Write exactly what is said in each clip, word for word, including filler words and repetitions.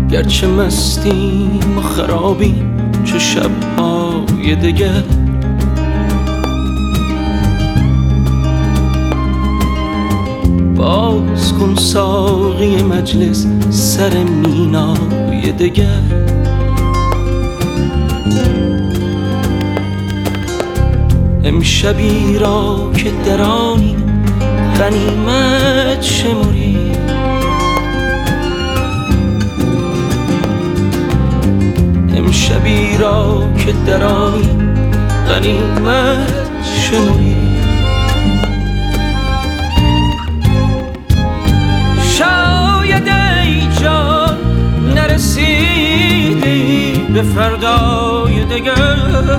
گرچه مستیم و خرابیم چه شبهای دگر، باز کن ساقی مجلس سر مینای دگر. امشبی را که درانی غنیمت شمری، امشبی را که درانی غنیمت شمری. شاید ای جان نرسیدی به فردای دگر،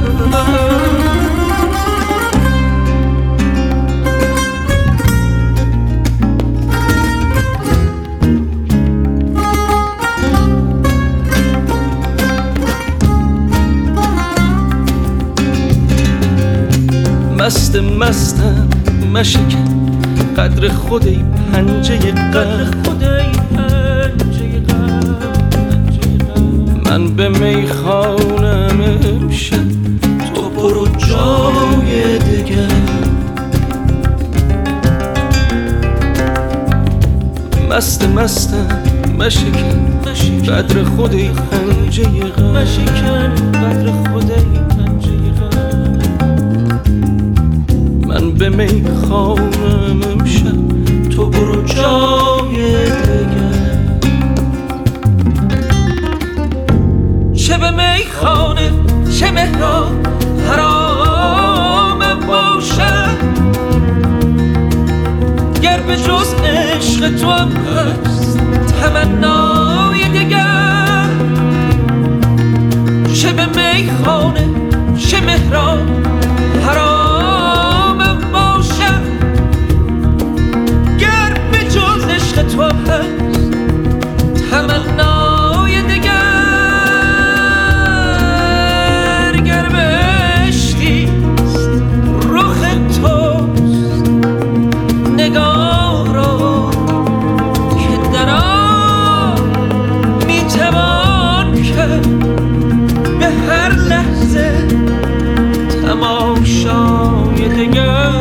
مست مستم مشکن قدر خود ای پنجه غم، من به میخانم امشب تو برو جای دگر. مست مستم مشکن قدر خود ای پنجه غم، قدر خود ای پنجه غم، من به میخانم امشب تو برو جای دگر. چه به میخانه چه مهران حرام باشد، گر به جز عشق تو هم هست تمنای دگر. چه به میخانه چه مهران حرام باشد، گر به جز عشق تو هم هست تمنای دگر. گر بهشتیست رخ توست نگاه را که در آن میتوان کرد به هر لحظه تماشای دگر.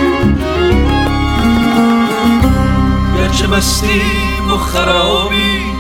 چه مستیم و خرابیم